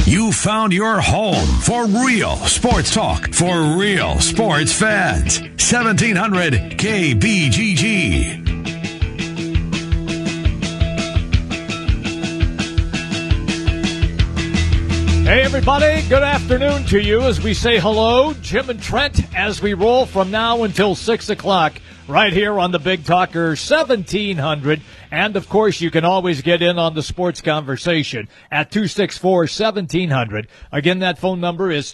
You found your home for real sports talk for real sports fans. 1700 KBGG. Hey, everybody. Good afternoon to you as we say hello, Jim and Trent, as we roll from now until 6 o'clock right here on the Big Talker 1700. And, of course, you can always get in on the sports conversation at 264-1700. Again, that phone number is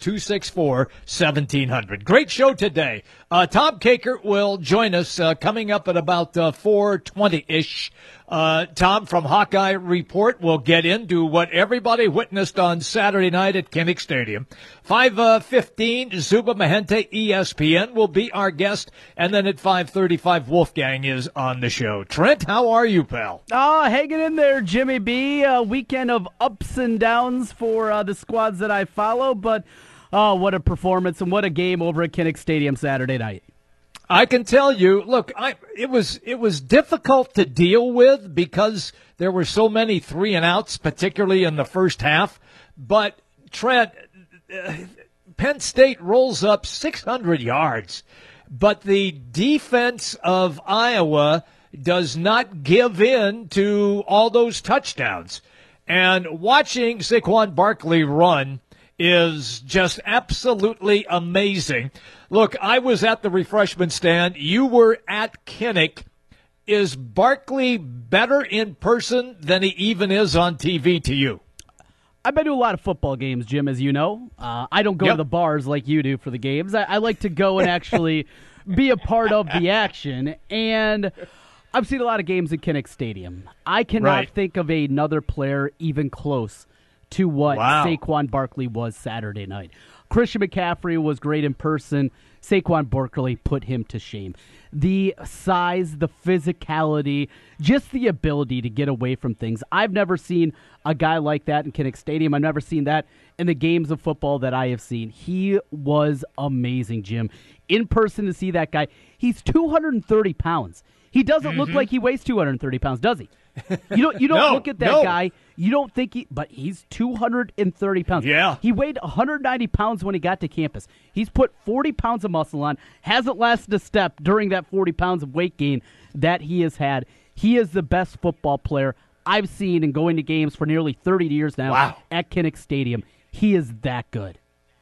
264-1700. Great show today. Tom Kakert will join us coming up at about 4:20-ish. Tom from Hawkeye Report will get into what everybody witnessed on Saturday night at Kinnick Stadium. 5:15, Zuba Mahente, ESPN, will be our guest. And then at 5:35, Wolfgang is on the show. Trent, how are you, pal? Hanging in there, Jimmy B. A weekend of ups and downs for the squads that I follow, but what a performance and what a game over at Kinnick Stadium Saturday night. I can tell you, look, it was difficult to deal with because there were so many 3-and-outs, particularly in the first half. But, Trent, Penn State rolls up 600 yards. But the defense of Iowa does not give in to all those touchdowns. And watching Saquon Barkley run is just absolutely amazing. Look, I was at the refreshment stand. You were at Kinnick. Is Barkley better in person than he even is on TV to you? I've been to a lot of football games, Jim, as you know. I don't go to the bars like you do for the games. I like to go and actually be a part of the action. And I've seen a lot of games at Kinnick Stadium. I cannot think of another player even close to what Saquon Barkley was Saturday night. Christian McCaffrey was great in person. Saquon Barkley put him to shame. The size, the physicality, just the ability to get away from things. I've never seen a guy like that in Kinnick Stadium. I've never seen that in the games of football that I have seen. He was amazing, Jim. In person, to see that guy, he's 230 pounds. He doesn't look like he weighs 230 pounds, does he? You don't look at that guy. You don't think but he's 230 pounds. Yeah. He weighed 190 pounds when he got to campus. He's put 40 pounds of muscle on, hasn't lasted a step during that 40 pounds of weight gain that he has had. He is the best football player I've seen in going to games for nearly 30 years now at Kinnick Stadium. He is that good.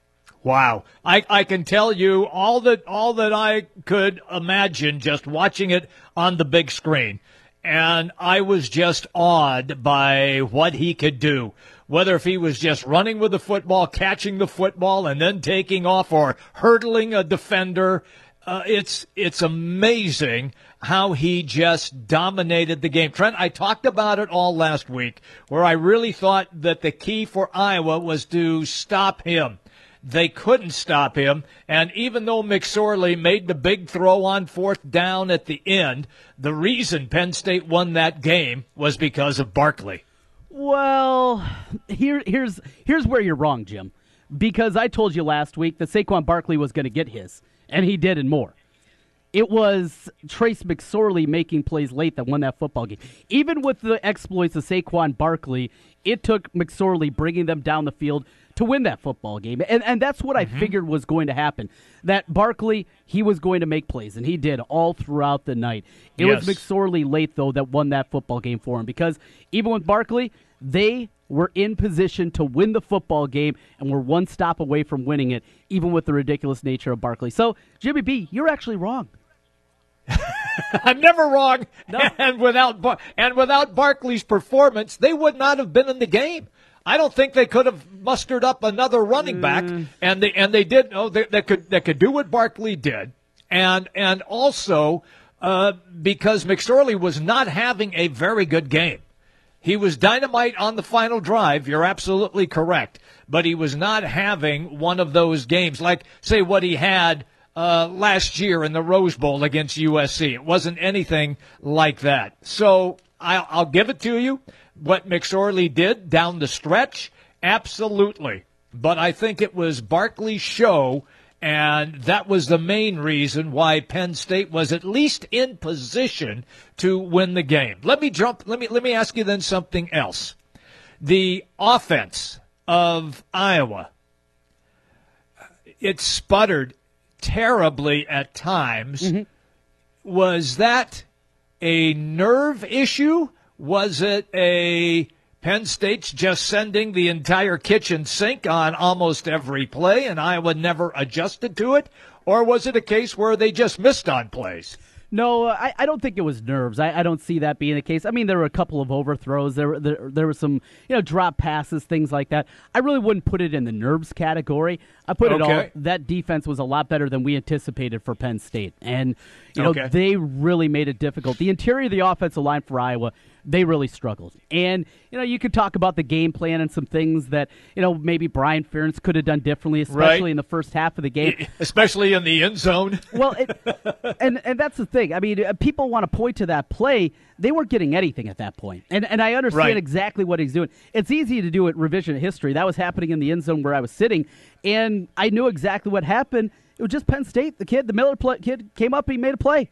Wow. I can tell you all that I could imagine just watching it on the big screen. And I was just awed by what he could do. Whether if he was just running with the football, catching the football, and then taking off, or hurdling a defender. It's amazing how he just dominated the game. Trent, I talked about it all last week, where I really thought that the key for Iowa was to stop him. They couldn't stop him, and even though McSorley made the big throw on 4th down at the end, the reason Penn State won that game was because of Barkley. Well, here's where you're wrong, Jim, because I told you last week that Saquon Barkley was going to get his, and he did and more. It was Trace McSorley making plays late that won that football game. Even with the exploits of Saquon Barkley, it took McSorley bringing them down the field to win that football game. And that's what I figured was going to happen. That Barkley, he was going to make plays, and he did all throughout the night. It was McSorley late, though, that won that football game for him, because even with Barkley, they were in position to win the football game and were one stop away from winning it, even with the ridiculous nature of Barkley. So, Jimmy B, you're actually wrong. I'm never wrong. No. And without Barkley's performance, they would not have been in the game. I don't think they could have mustered up another running back, and they did. No, they could do what Barkley did, and also because McSorley was not having a very good game. He was dynamite on the final drive. You're absolutely correct, but he was not having one of those games like, say, what he had last year in the Rose Bowl against USC. It wasn't anything like that. So I'll give it to you. What McSorley did down the stretch, absolutely. But I think it was Barkley's show, and that was the main reason why Penn State was at least in position to win the game. Let me ask you then something else. The offense of Iowa. It sputtered terribly at times. Mm-hmm. Was that a nerve issue? Was it a Penn State's just sending the entire kitchen sink on almost every play and Iowa never adjusted to it? Or was it a case where they just missed on plays? No, I don't think it was nerves. I don't see that being the case. I mean, there were a couple of overthrows. There were some, drop passes, things like that. I really wouldn't put it in the nerves category. I put it all, that defense was a lot better than we anticipated for Penn State. And, they really made it difficult. The interior of the offensive line for Iowa, they really struggled. And, you could talk about the game plan and some things that, maybe Brian Ferentz could have done differently, especially in the first half of the game. Especially in the end zone. Well, and that's the thing. I mean, people want to point to that play. They weren't getting anything at that point. And I understand exactly what he's doing. It's easy to do it revision history. That was happening in the end zone where I was sitting, and I knew exactly what happened. It was just Penn State. The Miller kid came up, he made a play.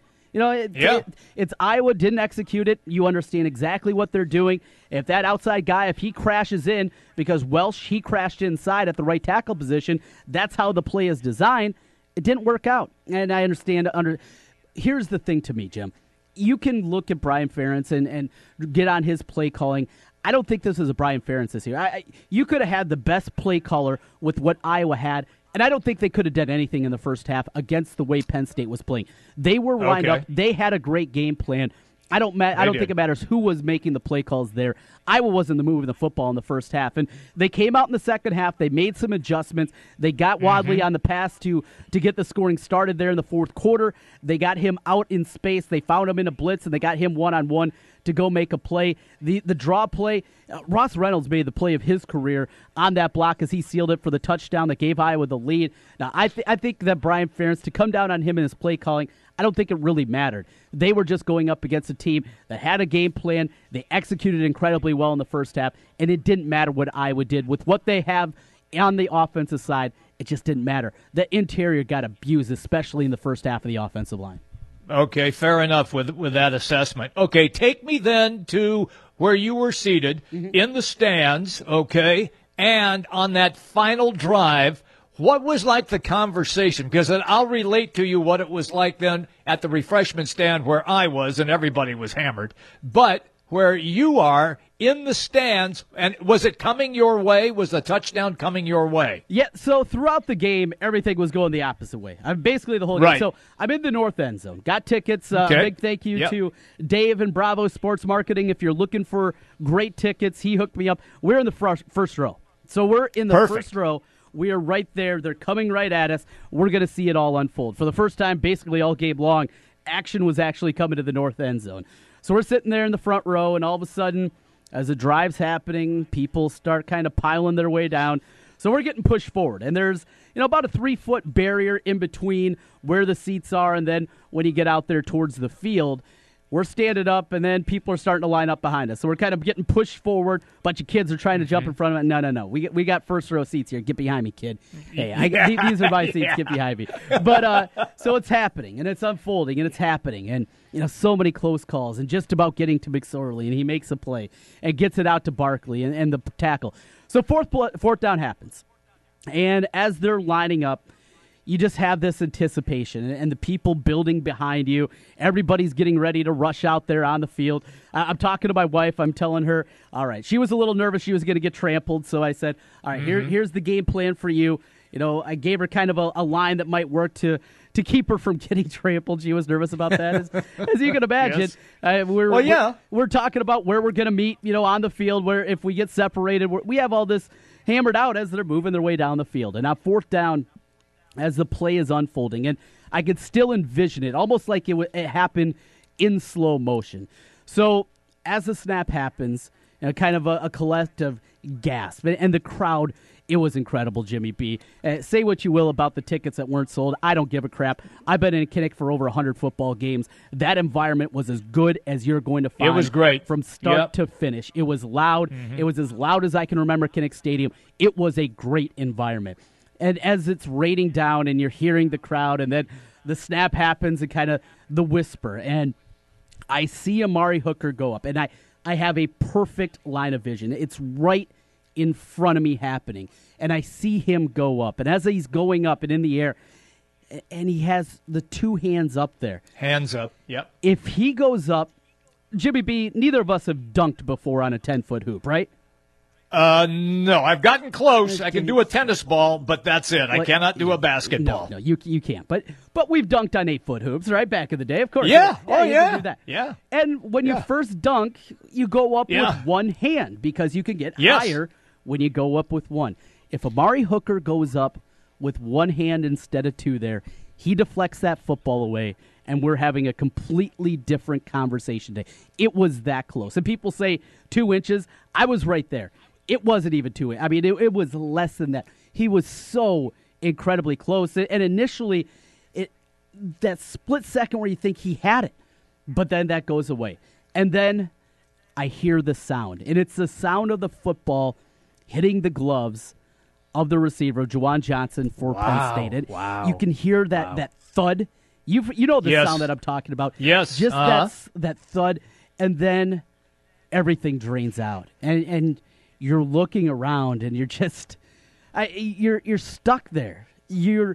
It's Iowa didn't execute it. You understand exactly what they're doing. If that outside guy, if he crashes in, because Welsh, he crashed inside at the right tackle position, that's how the play is designed. It didn't work out. And I understand. Here's the thing to me, Jim. You can look at Brian Ferentz and get on his play calling. I don't think this is a Brian Ferentz this year. You could have had the best play caller with what Iowa had, and I don't think they could have done anything in the first half against the way Penn State was playing. They were lined up. They had a great game plan. I don't think it matters who was making the play calls there. Iowa wasn't moving the football in the first half, and they came out in the second half. They made some adjustments. They got Wadley on the pass to get the scoring started there in the fourth quarter. They got him out in space. They found him in a blitz, and they got him one-on-one to go make a play. The draw play, Ross Reynolds made the play of his career on that block as he sealed it for the touchdown that gave Iowa the lead. Now, I think that Brian Ferentz, to come down on him in his play calling, I don't think it really mattered. They were just going up against a team that had a game plan. They executed incredibly well in the first half, and it didn't matter what Iowa did. With what they have on the offensive side, it just didn't matter. The interior got abused, especially in the first half of the offensive line. Okay, fair enough with that assessment. Okay, take me then to where you were seated in the stands, okay, and on that final drive. What was like the conversation? Because I'll relate to you what it was like then at the refreshment stand where I was and everybody was hammered. But where you are in the stands, and was it coming your way? Was the touchdown coming your way? Yeah, so throughout the game, everything was going the opposite way. I'm basically the whole game. So I'm in the north end zone. Got tickets. Big thank you to Dave and Bravo Sports Marketing. If you're looking for great tickets, he hooked me up. We're in the first row. So we're in the first row. We are right there. They're coming right at us. We're going to see it all unfold. For the first time, basically all game long, action was actually coming to the north end zone. So we're sitting there in the front row, and all of a sudden, as the drive's happening, people start kind of piling their way down. So we're getting pushed forward, and there's about a 3-foot barrier in between where the seats are, and then when you get out there towards the field, we're standing up, and then people are starting to line up behind us. So we're kind of getting pushed forward. A bunch of kids are trying to jump in front of it. No. We got first row seats here. Get behind me, kid. Hey, these are my seats. Get behind me. But so it's happening, and it's unfolding, and it's happening. And, so many close calls, and just about getting to McSorley, and he makes a play and gets it out to Barkley and the tackle. So fourth down happens. And as they're lining up, you just have this anticipation and the people building behind you. Everybody's getting ready to rush out there on the field. I'm talking to my wife. I'm telling her, all right, she was a little nervous she was going to get trampled. So I said, all right, here's the game plan for you. I gave her kind of a line that might work to keep her from getting trampled. She was nervous about that, as you can imagine. Yes. We're talking about where we're going to meet, on the field, where if we get separated, we have all this hammered out as they're moving their way down the field. And now fourth down, as the play is unfolding, and I could still envision it, almost like it happened in slow motion. So as the snap happens, kind of a collective gasp, and the crowd, it was incredible, Jimmy B. Say what you will about the tickets that weren't sold. I don't give a crap. I've been in Kinnick for over 100 football games. That environment was as good as you're going to find. It was great. From start to finish. It was loud. It was as loud as I can remember Kinnick Stadium. It was a great environment. And as it's raining down and you're hearing the crowd, and then the snap happens and kind of the whisper, and I see Amari Hooker go up, and I have a perfect line of vision. It's right in front of me happening, and I see him go up. And as he's going up and in the air, and he has the two hands up there. Hands up, yep. If he goes up, Jimmy B, neither of us have dunked before on a 10-foot hoop, right? No, I've gotten close. I can do a tennis ball, but that's it. I cannot do a basketball. No, you can't. But we've dunked on 8-foot hoops, right? Back in the day, of course. Yeah. You can do that. Yeah. And when you first dunk, you go up with one hand because you can get higher when you go up with one. If Amari Hooker goes up with one hand instead of two there, he deflects that football away, and we're having a completely different conversation today. It was that close. And people say 2 inches. I was right there. It wasn't even 2 inches. I mean, it was less than that. He was so incredibly close. And initially, that split second where you think he had it, but then that goes away. And then I hear the sound, and it's the sound of the football hitting the gloves of the receiver, Juwan Johnson for Penn State. And you can hear that thud. You know the sound that I'm talking about. Yes. Just that thud, and then everything drains out. And you're looking around, and you're just you're stuck there. You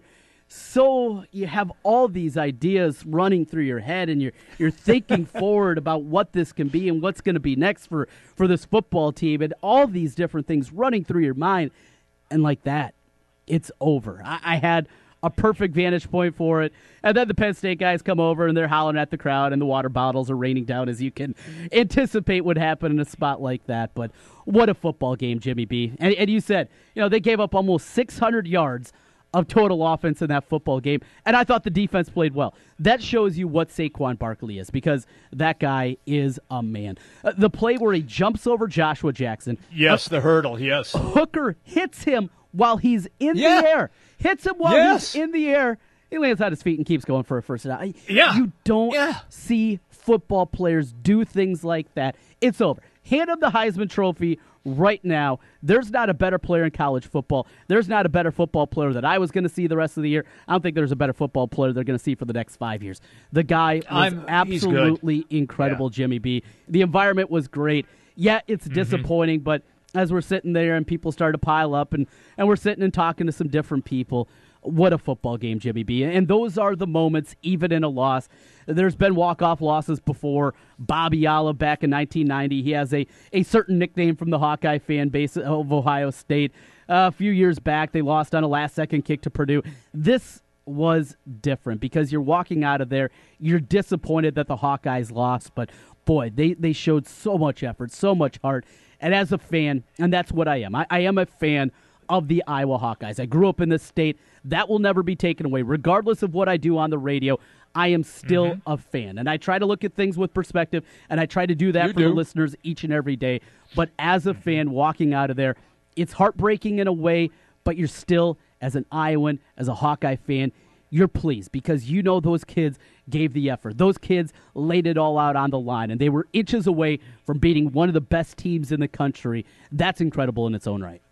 have all these ideas running through your head, and you're thinking forward about what this can be and what's going to be next for this football team, and all these different things running through your mind. And like that, it's over. I had a perfect vantage point for it. And then the Penn State guys come over, and they're hollering at the crowd, and the water bottles are raining down, as you can anticipate would happen in a spot like that. But what a football game, Jimmy B. And you said, they gave up almost 600 yards of total offense in that football game, and I thought the defense played well. That shows you what Saquon Barkley is, because that guy is a man. The play where he jumps over Joshua Jackson. Yes, the hurdle, yes. Hooker hits him while he's in the air. Hits him while he's in the air. He lands on his feet and keeps going for a first down. You don't see football players do things like that. It's over. Hand him the Heisman Trophy right now. There's not a better player in college football. There's not a better football player that I was going to see the rest of the year. I don't think there's a better football player they're going to see for the next 5 years. The guy was absolutely incredible, Jimmy B. The environment was great. Yeah, it's disappointing, but as we're sitting there and people start to pile up, and we're sitting and talking to some different people, what a football game, Jimmy B. And those are the moments, even in a loss. There's been walk-off losses before. Bobby Alla back in 1990. He has a certain nickname from the Hawkeye fan base of Ohio State. A few years back, they lost on a last-second kick to Purdue. This was different because you're walking out of there. You're disappointed that the Hawkeyes lost, but, boy, they showed so much effort, so much heart. And as a fan, and that's what I am. I am a fan of the Iowa Hawkeyes. I grew up in this state. That will never be taken away. Regardless of what I do on the radio, I am still a fan. And I try to look at things with perspective, and I try to do that for the listeners each and every day. But as a fan, walking out of there, it's heartbreaking in a way, but you're still, as an Iowan, as a Hawkeye fan, you're pleased because you know those kids gave the effort. Those kids laid it all out on the line, and they were inches away from beating one of the best teams in the country. That's incredible in its own right.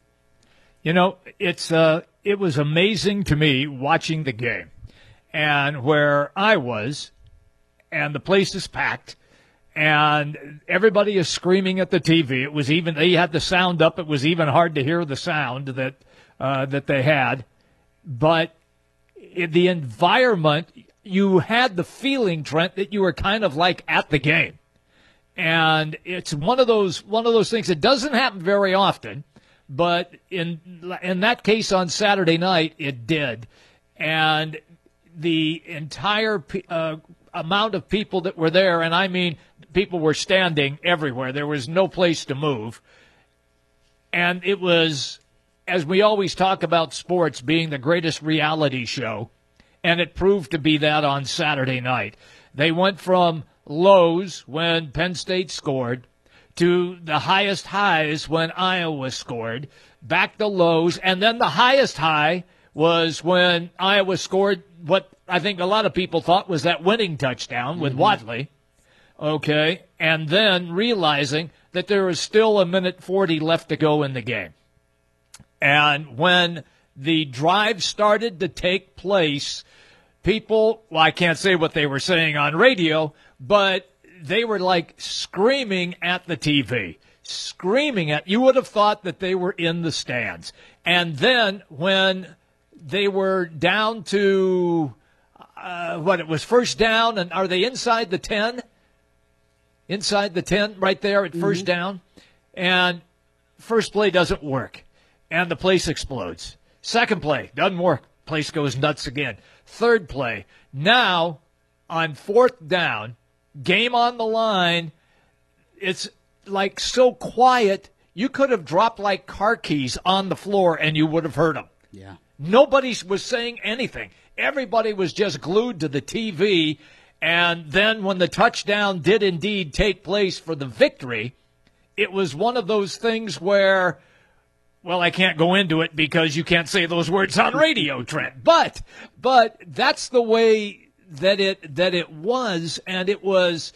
It was amazing to me watching the game, and where I was, and the place is packed, and everybody is screaming at the TV. It was even, they had the sound up. It was even hard to hear the sound that they had, but the environment, you had the feeling, Trent, that you were kind of like at the game, and it's one of those things. It doesn't happen very often. But in that case on Saturday night, it did. And the entire amount of people that were there, and I mean people were standing everywhere. There was no place to move. And it was, as we always talk about sports being the greatest reality show, and it proved to be that on Saturday night. They went from lows when Penn State scored to the highest highs when Iowa scored, back to lows, and then the highest high was when Iowa scored what I think a lot of people thought was that winning touchdown with Wadley, okay, and then realizing that there was still 1:40 left to go in the game. And when the drive started to take place, people, well, I can't say what they were saying on radio, but they were like screaming at the TV, screaming at. You would have thought that they were in the stands. And then when they were down to it was first down, and are they inside the 10? Inside the 10 right there at first down. And first play doesn't work, and the place explodes. Second play doesn't work. Place goes nuts again. Third play. Now, on fourth down, game on the line, it's like so quiet, you could have dropped like car keys on the floor and you would have heard them. Yeah. Nobody was saying anything. Everybody was just glued to the TV. And then when the touchdown did indeed take place for the victory, it was one of those things where, well, I can't go into it because you can't say those words on radio, Trent. But that's the way that it was, and it was.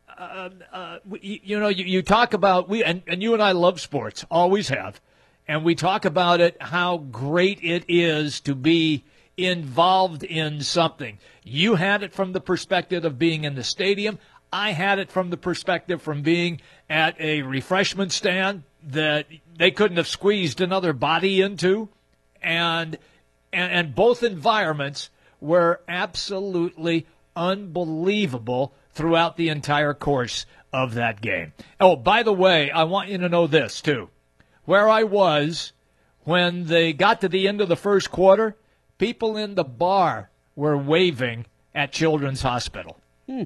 You talk about and you and I love sports, always have, and we talk about it, how great it is to be involved in something. You had it from the perspective of being in the stadium. I had it from the perspective from being at a refreshment stand that they couldn't have squeezed another body into, and both environments were absolutely unbelievable throughout the entire course of that game. Oh, by the way, I want you to know this, too. Where I was when they got to the end of the first quarter, people in the bar were waving at Children's Hospital.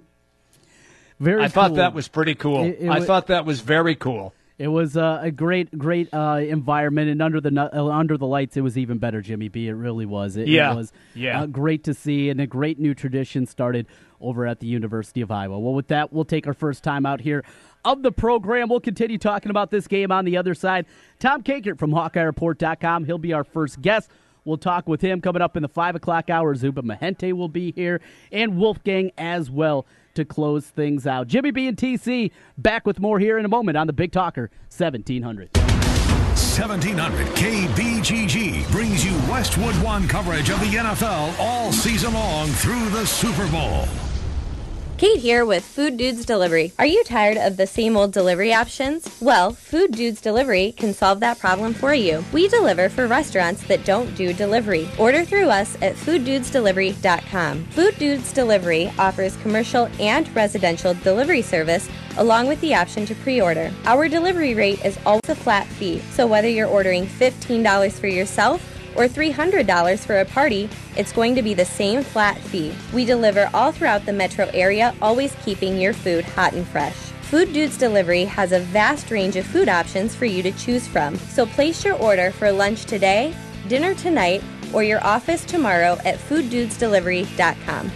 Very I thought cool. that was pretty cool. I thought that was very cool. It was a great environment, and under the lights, it was even better, Jimmy B. It really was. It was great to see, and a great new tradition started over at the University of Iowa. Well, with that, we'll take our first time out here of the program. We'll continue talking about this game on the other side. Tom Kakert from HawkeyeReport.com. He'll be our first guest. We'll talk with him coming up in the 5 o'clock hour. Zuba Mahente will be here, and Wolfgang as well to close things out. Jimmy B and TC back with more here in a moment on the Big Talker 1700. 1700 KBGG brings you Westwood One coverage of the NFL all season long through the Super Bowl. Kate here with Food Dudes Delivery. Are you tired of the same old delivery options? Well, Food Dudes Delivery can solve that problem for you. We deliver for restaurants that don't do delivery. Order through us at fooddudesdelivery.com. Food Dudes Delivery offers commercial and residential delivery service along with the option to pre-order. Our delivery rate is always a flat fee, so whether you're ordering $15 for yourself or $300 for a party, it's going to be the same flat fee. We deliver all throughout the metro area, always keeping your food hot and fresh. Food Dudes Delivery has a vast range of food options for you to choose from. So place your order for lunch today, dinner tonight, or your office tomorrow at fooddudesdelivery.com.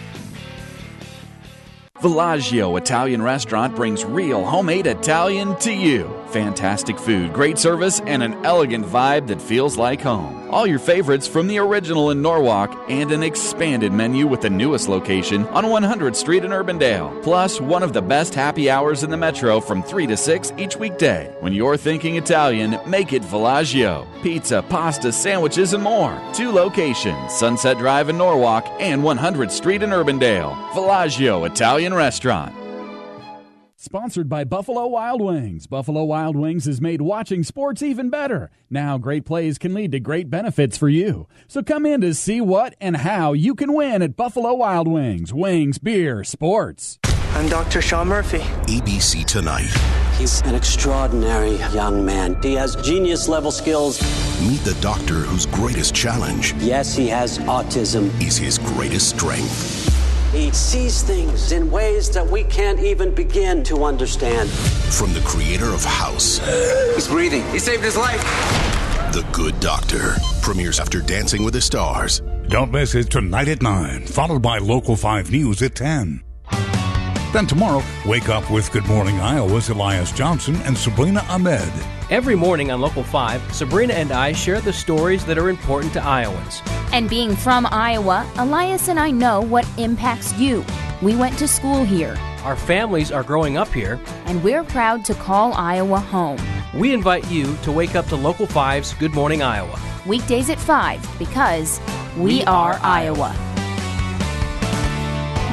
Villaggio Italian Restaurant brings real homemade Italian to you. Fantastic food, great service, and an elegant vibe that feels like home. All your favorites from the original in Norwalk and an expanded menu with the newest location on 100th Street in Urbandale. Plus, one of the best happy hours in the metro from 3 to 6 each weekday. When you're thinking Italian, make it Villaggio. Pizza, pasta, sandwiches, and more. 2 locations, Sunset Drive in Norwalk and 100th Street in Urbandale. Villaggio Italian Restaurant. Sponsored by Buffalo Wild Wings. Buffalo Wild Wings has made watching sports even better. Now great plays can lead to great benefits for you. So come in to see what and how you can win at Buffalo Wild Wings. Wings, beer, sports. I'm Dr. Sean Murphy. ABC Tonight. He's an extraordinary young man. He has genius-level skills. Meet the doctor whose greatest challenge. Yes, he has autism. Is his greatest strength. He sees things in ways that we can't even begin to understand. From the creator of House. He's breathing. He saved his life. The Good Doctor premieres after Dancing with the Stars. Don't miss it tonight at 9, followed by Local 5 News at 10. Then tomorrow, wake up with Good Morning Iowa's Elias Johnson and Sabrina Ahmed. Every morning on Local 5, Sabrina and I share the stories that are important to Iowans. And being from Iowa, Elias and I know what impacts you. We went to school here. Our families are growing up here. And we're proud to call Iowa home. We invite you to wake up to Local 5's Good Morning Iowa. Weekdays at 5, because we are Iowa.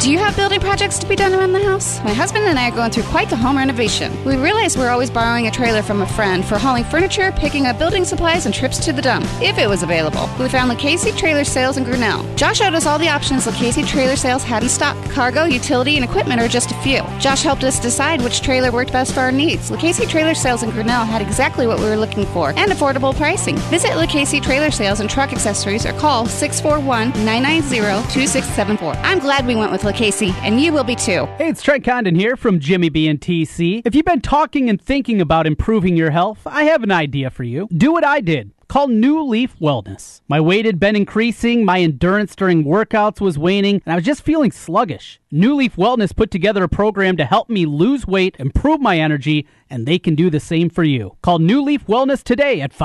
Do you have building projects to be done around the house? My husband and I are going through quite the home renovation. We realize we're always borrowing a trailer from a friend for hauling furniture, picking up building supplies, and trips to the dump, if it was available. We found Lucchese Trailer Sales in Grinnell. Josh showed us all the options Lucchese Trailer Sales had in stock. Cargo, utility, and equipment are just a few. Josh helped us decide which trailer worked best for our needs. Lucchese Trailer Sales in Grinnell had exactly what we were looking for, and affordable pricing. Visit Lucchese Trailer Sales and Truck Accessories or call 641-990-2674. I'm glad we went with Lucchese, and you will be too. Hey, it's Trent Condon here from Jimmy B and TC. If you've been talking and thinking about improving your health, I have an idea for you. Do what I did. Call New Leaf Wellness. My weight had been increasing, my endurance during workouts was waning, and I was just feeling sluggish. New Leaf Wellness put together a program to help me lose weight, improve my energy, and they can do the same for you. Call New Leaf Wellness today at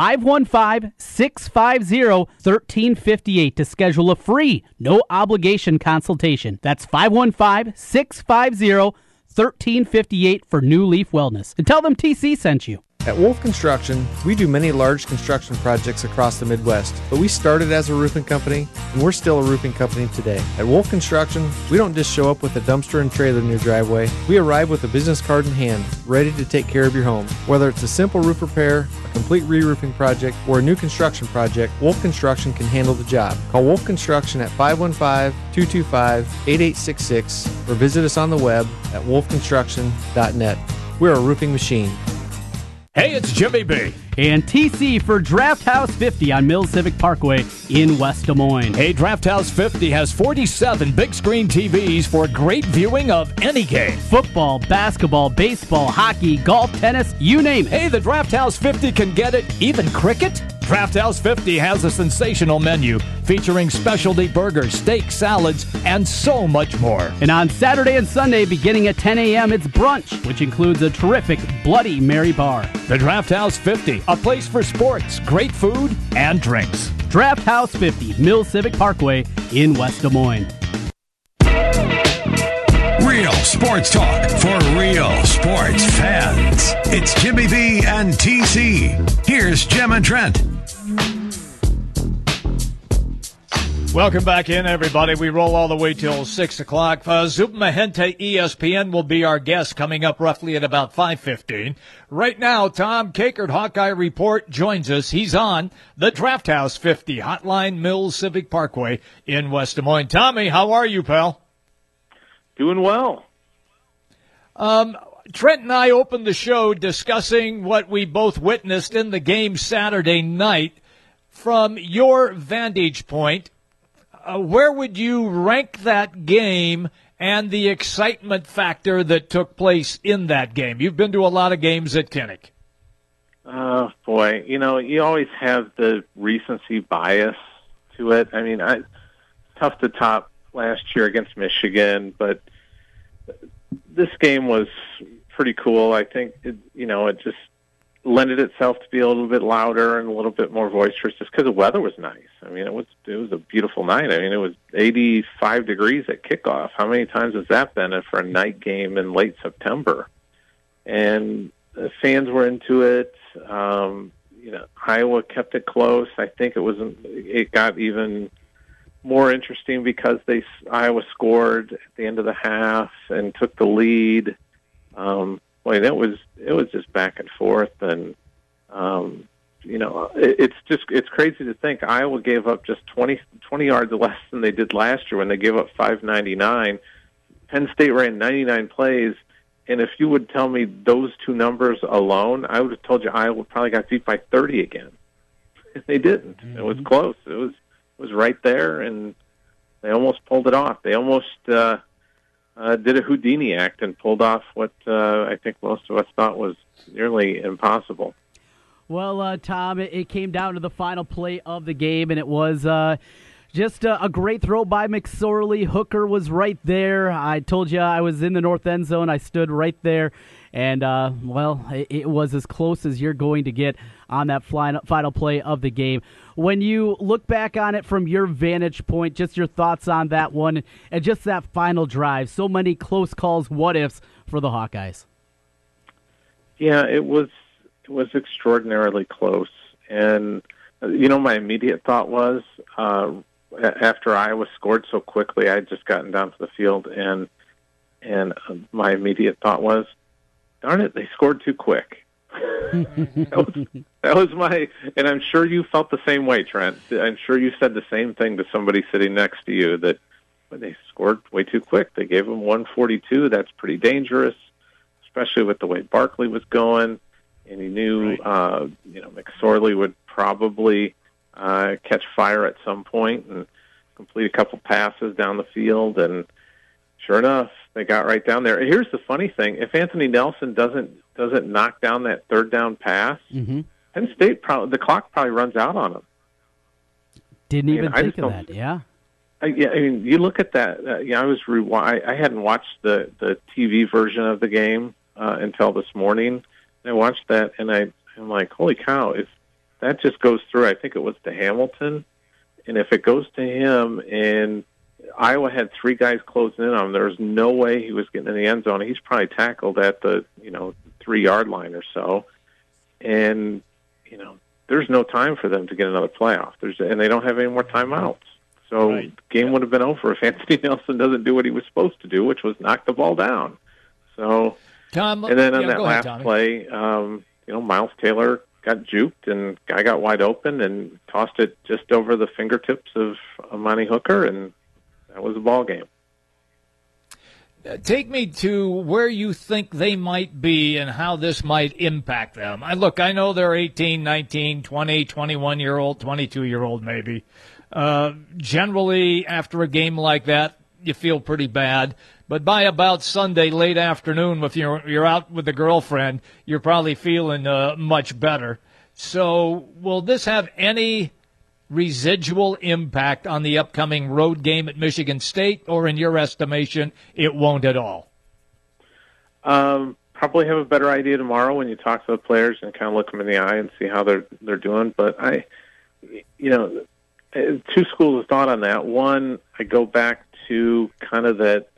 515-650-1358 to schedule a free, no-obligation consultation. That's 515-650-1358 for New Leaf Wellness. And tell them TC sent you. At Wolf Construction, we do many large construction projects across the Midwest, but we started as a roofing company, and we're still a roofing company today. At Wolf Construction, we don't just show up with a dumpster and trailer in your driveway. We arrive with a business card in hand, ready to take care of your home. Whether it's a simple roof repair, a complete re-roofing project, or a new construction project, Wolf Construction can handle the job. Call Wolf Construction at 515-225-8866 or visit us on the web at wolfconstruction.net. We're a roofing machine. Hey, it's Jimmy B. And TC for Draft House 50 on Mills Civic Parkway in West Des Moines. Hey, Draft House 50 has 47 big screen TVs for great viewing of any game. Football, basketball, baseball, hockey, golf, tennis, you name it. Hey, the Draft House 50 can get it, even cricket. Draft House 50 has a sensational menu featuring specialty burgers, steak, salads, and so much more. And on Saturday and Sunday, beginning at 10 a.m., it's brunch, which includes a terrific Bloody Mary bar. The Draft House 50, a place for sports, great food, and drinks. Draft House 50, Mills Civic Parkway in West Des Moines. Real sports talk for real sports fans. It's Jimmy B and TC. Here's Jim and Trent. Welcome back in, everybody. We roll all the way till 6 o'clock. Zup Mahente, ESPN, will be our guest coming up roughly at about 5:15. Right now, Tom Kakert, Hawkeye Report, joins us. He's on the Draft House 50 Hotline Mills Civic Parkway in West Des Moines. Tommy, how are you, pal? Doing well. Trent and I opened the show discussing what we both witnessed in the game Saturday night. From your vantage point, where would you rank that game and the excitement factor that took place in that game? You've been to a lot of games at Kinnick. Oh, boy. You know, you always have the recency bias to it. I mean, tough to top last year against Michigan, but this game was pretty cool. I think, it just lended itself to be a little bit louder and a little bit more boisterous just because the weather was nice. I mean, it was a beautiful night. I mean, it was 85 degrees at kickoff. How many times has that been for a night game in late September? And the fans were into it. Iowa kept it close. I think it got even more interesting because Iowa scored at the end of the half and took the lead. It was just back and forth, and it's crazy to think Iowa gave up just 20 yards less than they did last year when they gave up 599. Penn State ran 99 plays, and if you would tell me those two numbers alone, I would have told you Iowa probably got beat by 30 again. They didn't. Mm-hmm. It was close. It was right there, and they almost pulled it off. They almost did a Houdini act and pulled off what I think most of us thought was nearly impossible. Well, Tom, it came down to the final play of the game, and it was just a great throw by McSorley. Hooker was right there. I told you I was in the north end zone. I stood right there, and, it was as close as you're going to get on that final play of the game. When you look back on it from your vantage point, just your thoughts on that one and just that final drive, so many close calls, what-ifs for the Hawkeyes. Yeah, it was extraordinarily close. And, my immediate thought was, after Iowa scored so quickly, I had just gotten down to the field, and my immediate thought was, darn it, they scored too quick. that was my, and I'm sure you felt the same way, Trent. I'm sure you said the same thing to somebody sitting next to you, that they scored way too quick. They gave them 142. That's pretty dangerous, especially with the way Barkley was going. And he knew, McSorley would probably catch fire at some point and complete a couple passes down the field. And sure enough, they got right down there. Here's the funny thing: if Anthony Nelson doesn't knock down that third down pass, Penn State the clock probably runs out on them. Didn't even think of that. Yeah. You look at that. I hadn't watched the TV version of the game until this morning. I watched that, and I'm like, holy cow, if that just goes through, I think it was to Hamilton, and if it goes to him, and Iowa had three guys closing in on him, there's no way he was getting in the end zone. He's probably tackled at the 3-yard line or so, and there's no time for them to get another playoff. And they don't have any more timeouts. So the game would have been over if Anthony Nelson doesn't do what he was supposed to do, which was knock the ball down. So. Tom, and then on that last last play, Miles Taylor got juked and guy got wide open and tossed it just over the fingertips of Amani Hooker, and that was the ball game. Take me to where you think they might be and how this might impact them. I know they're 18, 19, 20, 21-year-old, 22-year-old maybe. Generally, after a game like that, you feel pretty bad. But by about Sunday late afternoon, if you're out with a girlfriend, you're probably feeling much better. So will this have any residual impact on the upcoming road game at Michigan State, or in your estimation, it won't at all? Probably have a better idea tomorrow when you talk to the players and kind of look them in the eye and see how they're doing. But two schools of thought on that. One, I go back to kind of that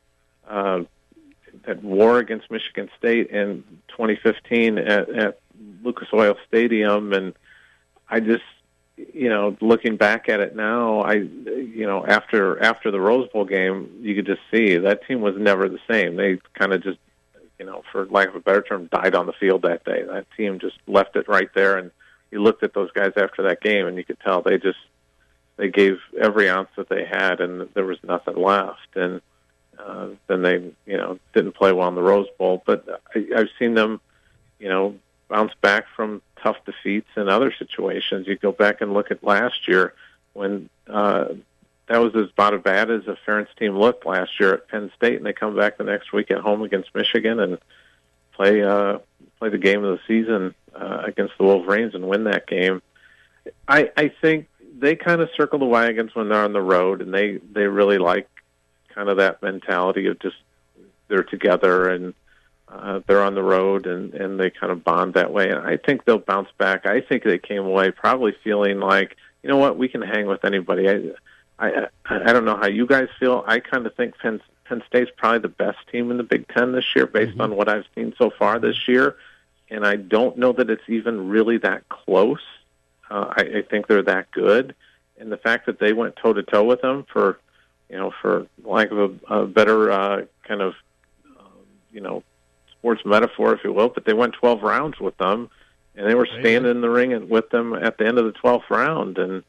war against Michigan State in 2015 at Lucas Oil Stadium, and I just, looking back at it now, after the Rose Bowl game, you could just see that team was never the same. They kind of just, for lack of a better term, died on the field that day. That team just left it right there, and you looked at those guys after that game, and you could tell they gave every ounce that they had, and there was nothing left. And then they, didn't play well in the Rose Bowl. But I've seen them, bounce back from tough defeats in other situations. You go back and look at last year when that was about as bad as a Ferentz team looked last year at Penn State, and they come back the next week at home against Michigan and play the game of the season against the Wolverines and win that game. I think they kind of circle the wagons when they're on the road, and they really like kind of that mentality of just they're together and they're on the road and they kind of bond that way. And I think they'll bounce back. I think they came away probably feeling like, you know what, we can hang with anybody. I don't know how you guys feel. I kind of think Penn State's probably the best team in the Big Ten this year based on what I've seen so far this year. And I don't know that it's even really that close. I think they're that good. And the fact that they went toe-to-toe with them for lack of a better kind of, sports metaphor, if you will, but they went 12 rounds with them, and they were standing in the ring with them at the end of the 12th round. And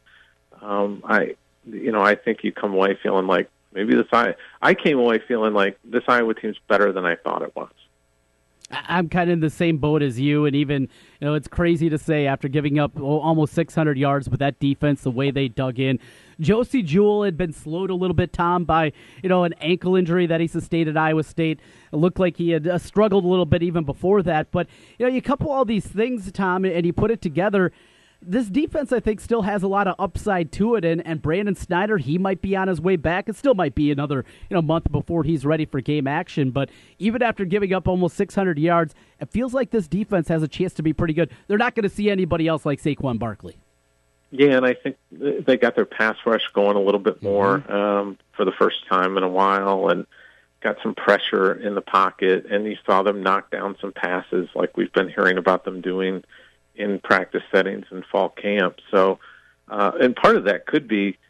I think you come away feeling like maybe I came away feeling like this Iowa team's better than I thought it was. I'm kind of in the same boat as you, and even, it's crazy to say after giving up almost 600 yards with that defense, the way they dug in. Josie Jewell had been slowed a little bit, Tom, by, an ankle injury that he sustained at Iowa State. It looked like he had struggled a little bit even before that. But, you couple all these things, Tom, and you put it together. This defense, I think, still has a lot of upside to it, and Brandon Snyder, he might be on his way back. It still might be another month before he's ready for game action, but even after giving up almost 600 yards, it feels like this defense has a chance to be pretty good. They're not going to see anybody else like Saquon Barkley. Yeah, and I think they got their pass rush going a little bit more for the first time in a while, and got some pressure in the pocket, and you saw them knock down some passes like we've been hearing about them doing in practice settings and fall camp. So, and part of that could be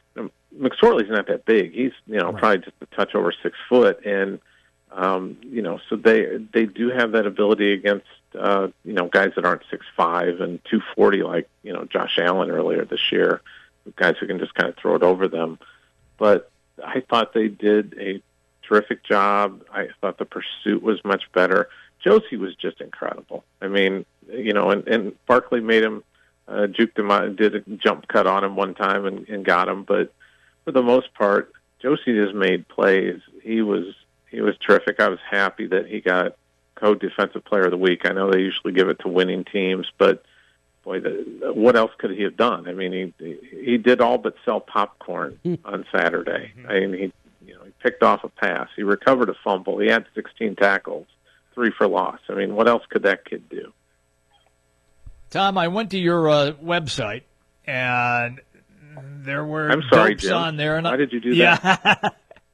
McSorley's not that big. He's, probably just a touch over 6 foot. And, so they do have that ability against, guys that aren't 6'5" and 240 like, Josh Allen earlier this year, guys who can just kind of throw it over them. But I thought they did a terrific job. I thought the pursuit was much better. Josie was just incredible. I mean, and Barkley made him, juked him out, did a jump cut on him one time and got him. But for the most part, Josie just made plays. He was terrific. I was happy that he got co-defensive player of the week. I know they usually give it to winning teams, but boy, what else could he have done? I mean, he did all but sell popcorn on Saturday. I mean, he picked off a pass. He recovered a fumble. He had 16 tackles, 3 for loss. I mean, what else could that kid do? Tom, I went to your website, and there were dopes Jim. on there. And why did you do that?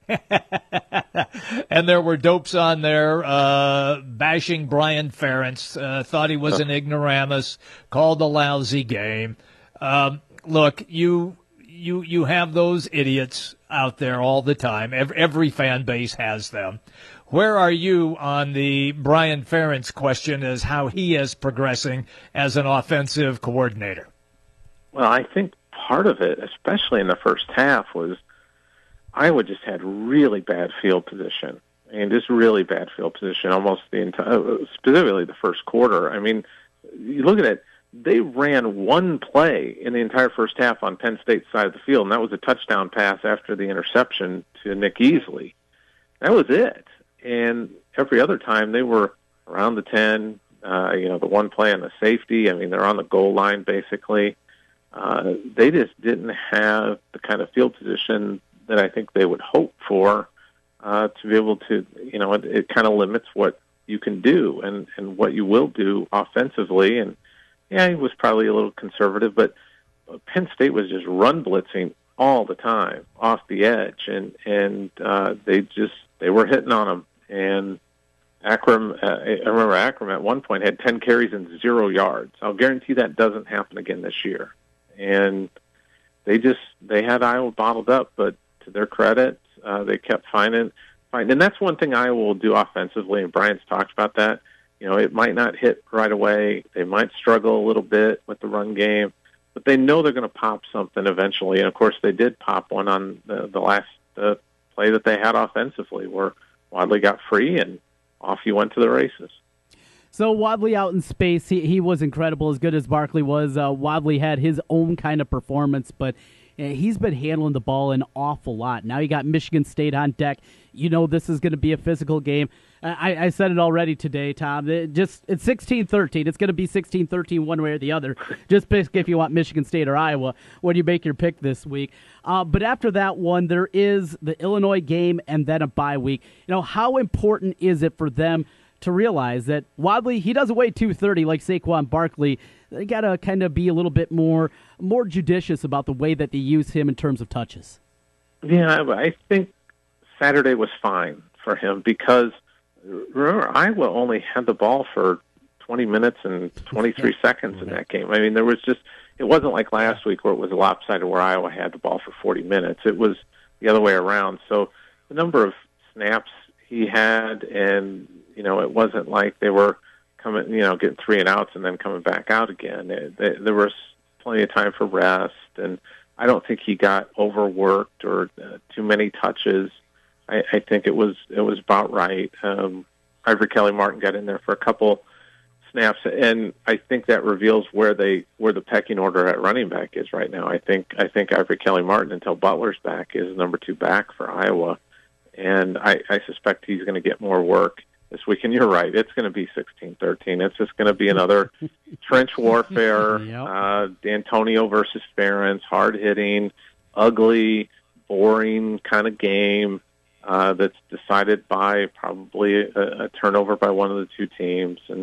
And there were dopes on there bashing Brian Ferentz, thought he was an ignoramus, called a lousy game. Look, you have those idiots out there all the time. Every fan base has them. Where are you on the Brian Ferentz question as how he is progressing as an offensive coordinator? Well, I think part of it, especially in the first half, was Iowa just had really bad field position. I mean, just really bad field position almost the entire, specifically the first quarter. I mean, you look at it, they ran one play in the entire first half on Penn State's side of the field, and that was a touchdown pass after the interception to Nick Easley. That was it. And every other time they were around the 10, the one play on the safety. I mean, they're on the goal line basically. They just didn't have the kind of field position that I think they would hope for to be able to, it kind of limits what you can do and what you will do offensively. And, yeah, he was probably a little conservative, but Penn State was just run blitzing all the time off the edge, and they were hitting on him. And Akram, I remember Akram at one point had 10 carries and 0 yards. I'll guarantee that doesn't happen again this year. And they had Iowa bottled up, but to their credit, they kept finding. And that's one thing Iowa will do offensively, and Brian's talked about that. It might not hit right away. They might struggle a little bit with the run game, but they know they're going to pop something eventually. And, of course, they did pop one on the last play that they had offensively where Wadley got free and off he went to the races. So Wadley out in space, he was incredible, as good as Barkley was. Wadley had his own kind of performance, but he's been handling the ball an awful lot. Now you got Michigan State on deck. This is going to be a physical game. I said it already today, Tom. It's 16-13. It's going to be 16-13 one way or the other. Just pick if you want Michigan State or Iowa when you make your pick this week. But after that one, there is the Illinois game and then a bye week. How important is it for them to realize that Wadley, he doesn't weigh 230 like Saquon Barkley? They got to kind of be a little bit more judicious about the way that they use him in terms of touches. Yeah, I think Saturday was fine for him because, remember, Iowa only had the ball for 20 minutes and 23 seconds in that game. I mean, it wasn't like last week where it was lopsided where Iowa had the ball for 40 minutes. It was the other way around. So the number of snaps he had, and, it wasn't like they were coming, getting 3 and outs and then coming back out again. There was plenty of time for rest, and I don't think he got overworked or too many touches. I think it was about right. Ivory Kelly Martin got in there for a couple snaps, and I think that reveals where the pecking order at running back is right now. I think Ivory Kelly Martin, until Butler's back, is number 2 back for Iowa, and I suspect he's going to get more work this week. And you're right, it's going to be 16-13. It's just going to be another trench warfare, D'Antonio versus Ferentz, hard-hitting, ugly, boring kind of game. That's decided by probably a turnover by one of the two teams, and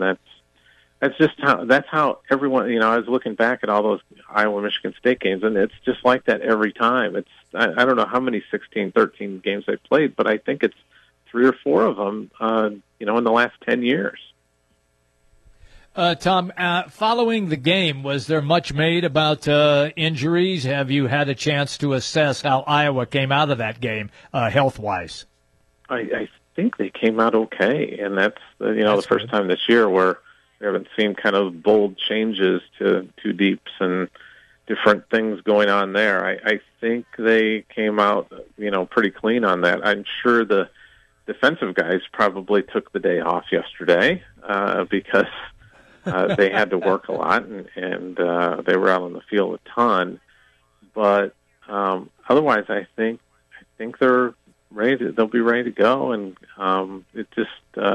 that's how everyone. I was looking back at all those Iowa Michigan State games, and it's just like that every time. I don't know how many 16-13 games they played, but I think it's 3 or 4 of them. In the last 10 years. Tom, following the game, was there much made about injuries? Have you had a chance to assess how Iowa came out of that game health-wise? I think they came out okay, and that's the first time this year where we haven't seen kind of bold changes to two deeps and different things going on there. I think they came out, pretty clean on that. I'm sure the defensive guys probably took the day off yesterday because they had to work a lot and they were out on the field a ton. But otherwise, I think they're ready. They'll be ready to go, and it just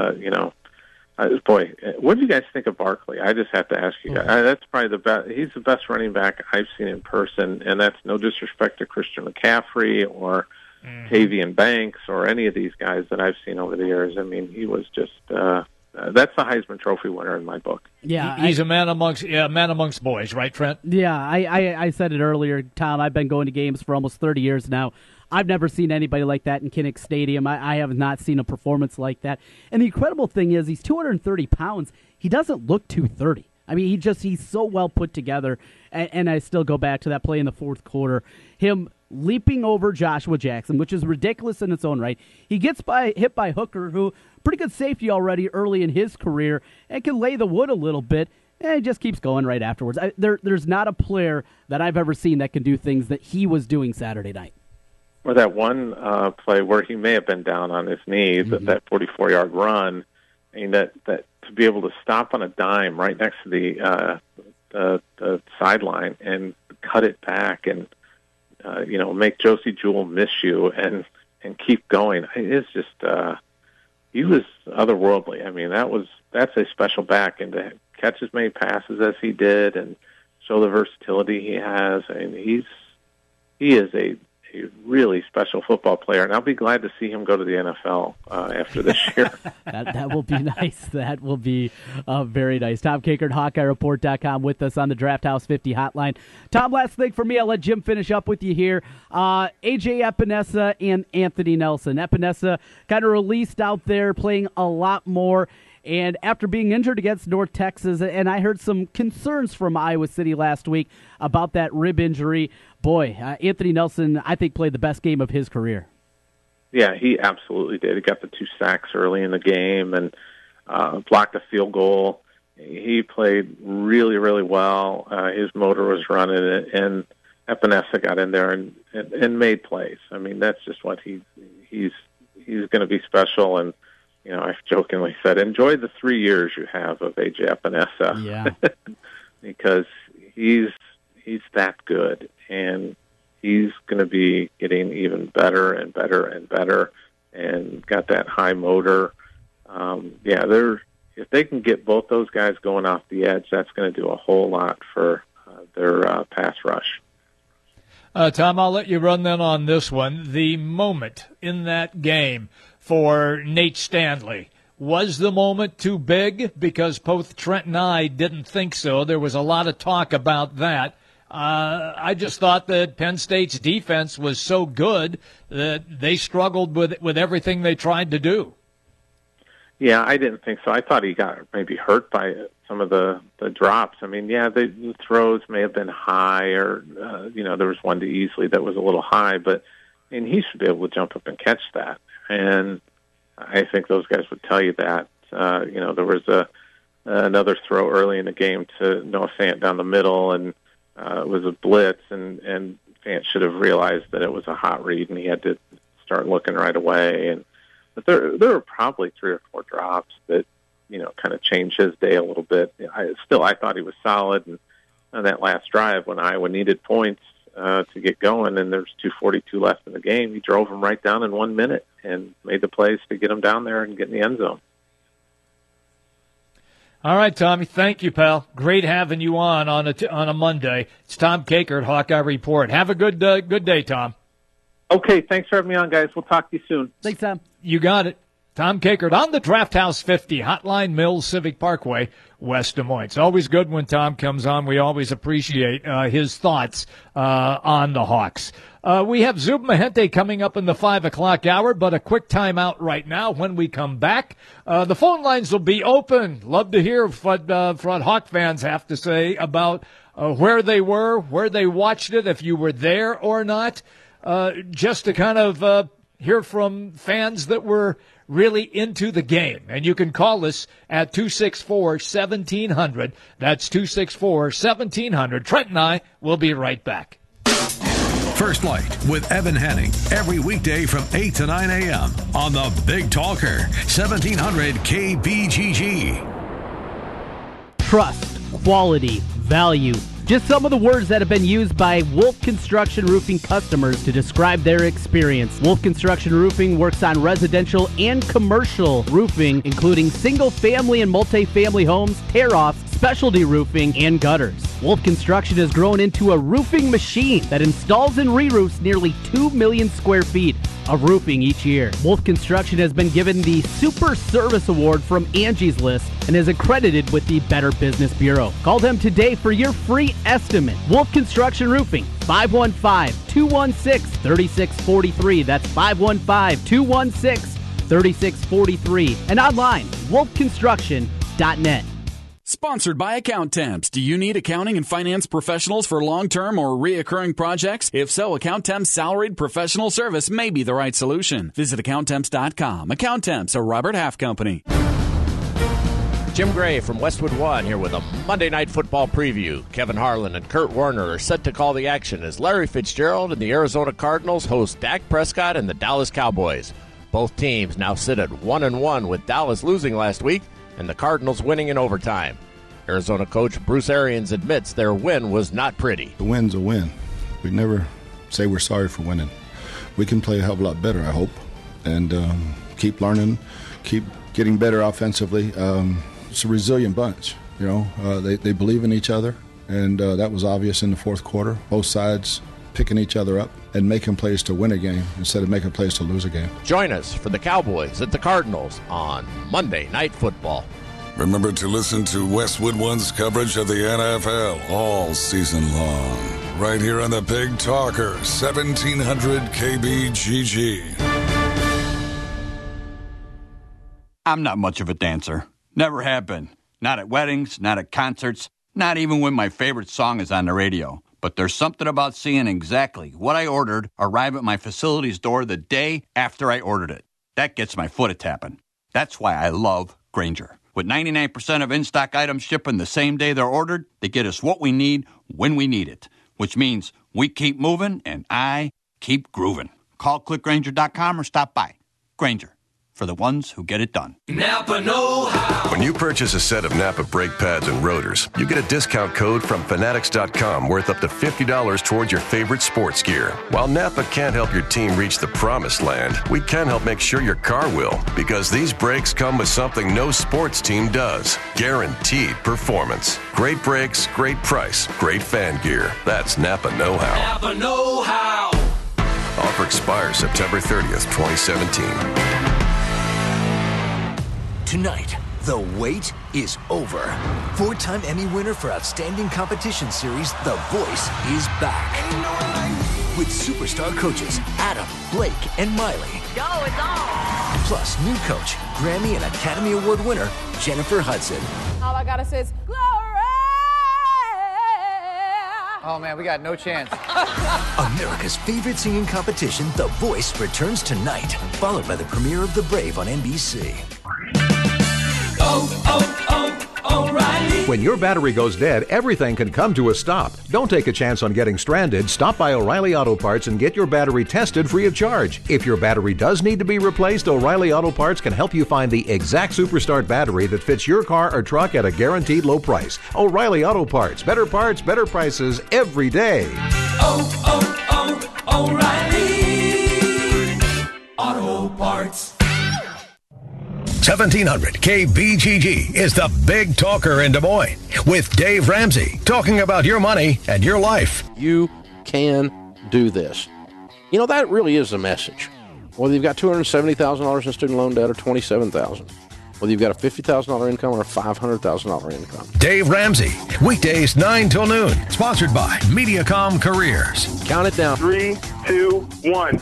boy, what do you guys think of Barkley? I just have to ask you guys. That's probably the best. He's the best running back I've seen in person, and that's no disrespect to Christian McCaffrey or Tavian Banks or any of these guys that I've seen over the years. I mean, he was just that's the Heisman Trophy winner in my book. Yeah, he's a man amongst boys, right, Trent? Yeah, I said it earlier, Tom. I've been going to games for almost 30 years now. I've never seen anybody like that in Kinnick Stadium. I have not seen a performance like that. And the incredible thing is he's 230 pounds. He doesn't look 230. I mean, he's so well put together. And I still go back to that play in the fourth quarter. Him leaping over Joshua Jackson, which is ridiculous in its own right. He gets hit by Hooker, who pretty good safety already early in his career, and can lay the wood a little bit. And he just keeps going right afterwards. There's not a player that I've ever seen that can do things that he was doing Saturday night. Or that one play where he may have been down on his knees, that 44-yard run, and that to be able to stop on a dime right next to the sideline and cut it back and make Josie Jewell miss you and keep going. It's just he was otherworldly. I mean, that's a special back, and to catch as many passes as he did and show the versatility he has. I mean, he is a really special football player, and I'll be glad to see him go to the NFL after this year. That will be nice. That will be very nice. Tom Kakert, HawkeyeReport.com, with us on the Draft House 50 hotline. Tom, last thing for me, I'll let Jim finish up with you here. A.J. Epinesa and Anthony Nelson. Epinesa kind of released out there, playing a lot more. And after being injured against North Texas, and I heard some concerns from Iowa City last week about that rib injury, boy, Anthony Nelson, I think, played the best game of his career. Yeah, he absolutely did. He got the 2 sacks early in the game and blocked a field goal. He played really, really well. His motor was running, and Epinesa got in there and made plays. I mean, that's just what he's going to be special. And I've jokingly said, enjoy the 3 years you have of A.J. Epinesa. Yeah. Because he's that good, and he's going to be getting even better and better and better, and got that high motor. If they can get both those guys going off the edge, that's going to do a whole lot for their pass rush. Tom, I'll let you run then on this one. The moment in that game for Nate Stanley, was the moment too big? Because both Trent and I didn't think so. There was a lot of talk about that. I just thought that Penn State's defense was so good that they struggled with everything they tried to do. Yeah, I didn't think so. I thought he got maybe hurt by some of the drops. I mean, the throws may have been high, or there was one to Easley that was a little high, but he should be able to jump up and catch that. And I think those guys would tell you that. There was another throw early in the game to Noah Fant down the middle, and it was a blitz, and Fant should have realized that it was a hot read, and he had to start looking right away. But there were probably 3 or 4 drops that kind of changed his day a little bit. I thought he was solid, and on that last drive when Iowa needed points to get going, and there's 2:42 left in the game, he drove them right down in 1 minute and made the plays to get them down there and get in the end zone. All right, Tommy. Thank you, pal. Great having you on a Monday. It's Tom Kakert, Hawkeye Report. Have a good day, Tom. Okay, thanks for having me on, guys. We'll talk to you soon. Thanks, Tom. You got it. Tom Kakert on the Draft House 50, Hotline Mills Civic Parkway, West Des Moines. It's always good when Tom comes on. We always appreciate his thoughts on the Hawks. We have Zub Mahente coming up in the 5 o'clock hour, but a quick timeout right now. When we come back, the phone lines will be open. Love to hear what Hawk fans have to say about where they were, where they watched it, if you were there or not, just to kind of hear from fans that were really into the game. And you can call us at 264-1700. That's 264-1700. Trent and I will be right back. First Light with Evan Henning every weekday from 8 to 9 a.m. on the Big Talker, 1700 KBGG. Trust, quality, value. Just some of the words that have been used by Wolf Construction Roofing customers to describe their experience. Wolf Construction Roofing works on residential and commercial roofing, including single-family and multi-family homes, tear-offs, specialty roofing, and gutters. Wolf Construction has grown into a roofing machine that installs and re-roofs nearly 2 million square feet of roofing each year. Wolf Construction has been given the Super Service Award from Angie's List and is accredited with the Better Business Bureau. Call them today for your free estimate. Wolf Construction Roofing, 515-216-3643. That's 515-216-3643. And online, wolfconstruction.net. Sponsored by Account Temps. Do you need accounting and finance professionals for long-term or reoccurring projects? If so, Account Temps salaried professional service may be the right solution. Visit AccountTemps.com. Account Temps, a Robert Half company. Jim Gray from Westwood One here with a Monday Night Football preview. Kevin Harlan and Kurt Warner are set to call the action as Larry Fitzgerald and the Arizona Cardinals host Dak Prescott and the Dallas Cowboys. Both teams now sit at 1-1 with Dallas losing last week and the Cardinals winning in overtime. Arizona coach Bruce Arians admits their win was not pretty. The win's a win. We never say we're sorry for winning. We can play a hell of a lot better, I hope, and keep learning, keep getting better offensively. It's a resilient bunch, you know. They believe in each other, and that was obvious in the fourth quarter. Both sides picking each other up and making plays to win a game instead of making plays to lose a game. Join us for the Cowboys at the Cardinals on Monday Night Football. Remember to listen to Westwood One's coverage of the NFL all season long. Right here on the Big Talker, 1700 KBGG. I'm not much of a dancer. Never have been. Not at weddings, not at concerts, not even when my favorite song is on the radio. But there's something about seeing exactly what I ordered arrive at my facility's door the day after I ordered it. That gets my foot a-tapping. That's why I love Grainger. With 99% of in-stock items shipping the same day they're ordered, they get us what we need when we need it. Which means we keep moving and I keep grooving. Call clickgrainger.com or stop by. Grainger, for the ones who get it done. Napa know-how. When you purchase a set of Napa brake pads and rotors, you get a discount code from Fanatics.com worth up to $50 towards your favorite sports gear. While Napa can't help your team reach the promised land, we can help make sure your car will, because these brakes come with something no sports team does. Guaranteed performance. Great brakes, great price, great fan gear. That's Napa know-how. Napa know-how. Offer expires September 30th, 2017. Tonight, the wait is over. 4-time Emmy winner for Outstanding Competition Series, The Voice is back. With superstar coaches Adam, Blake, and Miley. Go, it's on. Plus, new coach, Grammy and Academy Award winner, Jennifer Hudson. All I gotta say is, glory! Oh, man, we got no chance. America's favorite singing competition, The Voice, returns tonight, followed by the premiere of The Brave on NBC. O'Reilly. When your battery goes dead, everything can come to a stop. Don't take a chance on getting stranded. Stop by O'Reilly Auto Parts and get your battery tested free of charge. If your battery does need to be replaced, O'Reilly Auto Parts can help you find the exact Superstart battery that fits your car or truck at a guaranteed low price. O'Reilly Auto Parts. Better parts, better prices every day. O'Reilly Auto Parts. 1700 KBGG is the Big Talker in Des Moines with Dave Ramsey talking about your money and your life. You can do this. You know, that really is the message. Whether you've got $270,000 in student loan debt or $27,000. Whether you've got a $50,000 income or a $500,000 income. Dave Ramsey, weekdays 9 till noon. Sponsored by Mediacom Careers. Count it down. 3, 2, 1.